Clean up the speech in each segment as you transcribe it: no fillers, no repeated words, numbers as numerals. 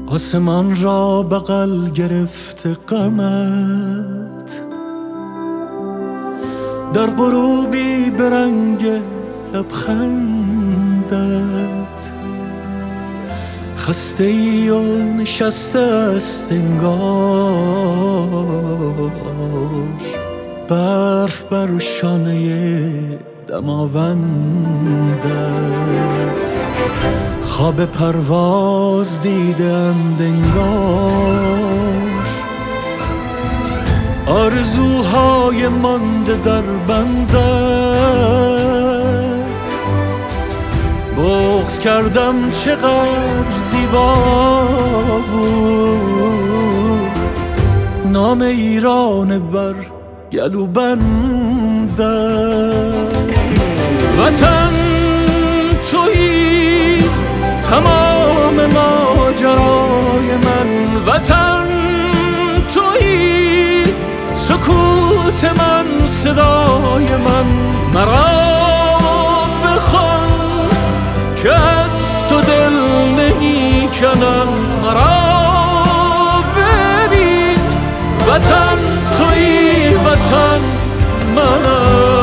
آسمان را بغل گرفته غمت، در غروبی به رنگ لبخندت، خسته ای و نشسته است انگار برف بر شانه دماوندت. خواب پرواز دیدند انگار آرزوهای مانده در بندت. بغض کردم چقدر زیبا بود نام ایران بر گلوبندت. وطن تویی تمام ماجرای من، وطن تویی سکوت من، صدای من. مرا بخوان که از تو دل نمی کنم، مرا ببین وطن تویی، وطن منم.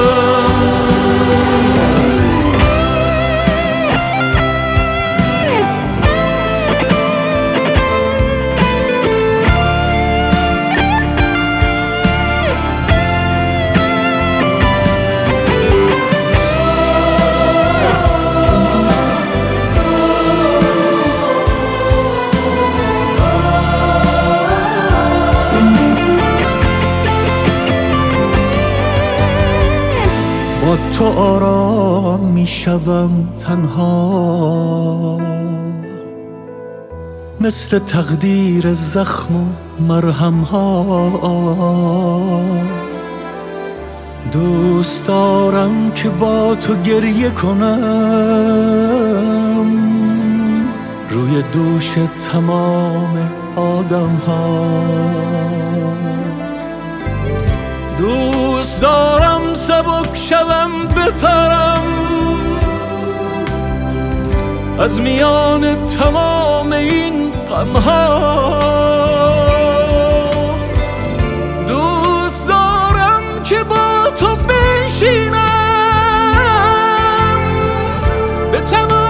با تو آرام می شوم تنها، مثل تقدیر زخم و مرهم ها. دوست دارم که با تو گریه کنم روی دوش تمام آدم ها. دوست دارم سبک شوم بپرم از میان تمام این غمها. دوست دارم که با تو بنشینم به تمام